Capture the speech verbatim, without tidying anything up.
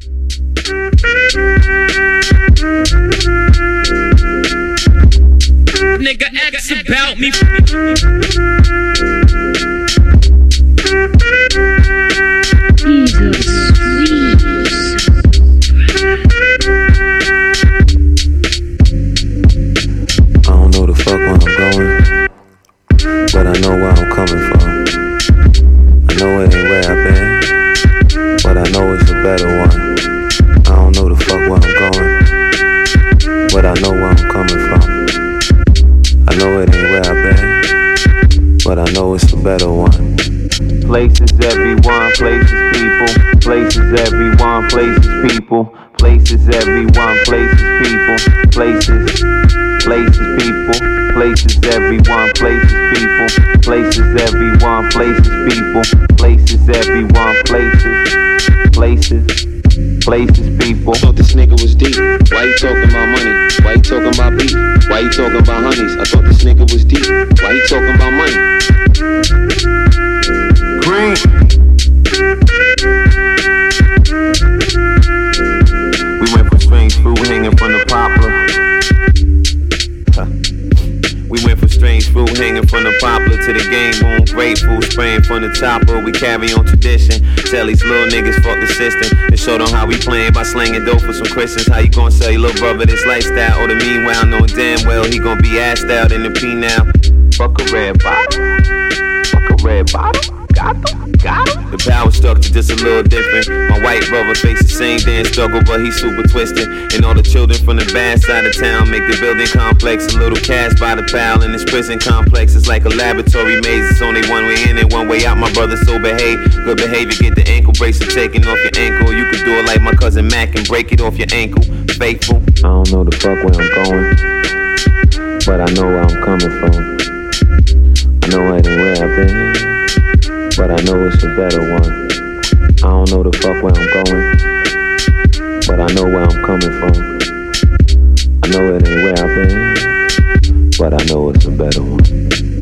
Nigga asks about me. He's a sweet. I don't know the fuck where I'm going, but I know where I'm coming from. I know it ain't where I've been, but I know it's a better one. I don't know the fuck where I'm going, but I know where I'm coming from. I know it ain't where I've been, but I know it's a better one. Places, everyone, places, people. Places, everyone, places, people. Places, everyone, places, people. Places, places, people. Places, everyone, places, people. Places, everyone, places, people. Places, everyone, places, places. Places, people. I thought this nigga was deep. Why you talking about money? Why you talking about beef? Why you talking about honeys? I thought this nigga was deep. Why you talking about money? Green. We went from strange fruit hanging from the poplar. We went from strange fruit hanging from the poplar to the game room. Grateful, spraying from the chopper. We carry on tradition. Tell these little niggas fuck the system and show them how we playing by slanging dope for some Christians. How you gonna sell your little brother this lifestyle? Or the meanwhile, knowing damn well he gonna be assed out in the P now. Fuck a red bottle. Fuck a red bottle. Got them, got them. The power structure just a little different. My white brother face the same damn struggle, but he's super twisted. And all the children from the bad side of town make the building complex a little cast by the pal. And this prison complex is like a laboratory maze. It's only one way in and one way out, my brother, so behave. Good behavior, get the ankle bracelet taken off your ankle. You can do it like my cousin Mac and break it off your ankle. Faithful. I don't know the fuck where I'm going, but I know where I'm coming from. I know it ain't where I've been, but I know it's a better one. I don't know the fuck where I'm going, but I know where I'm coming from. I know it ain't where I've been, but I know it's a better one.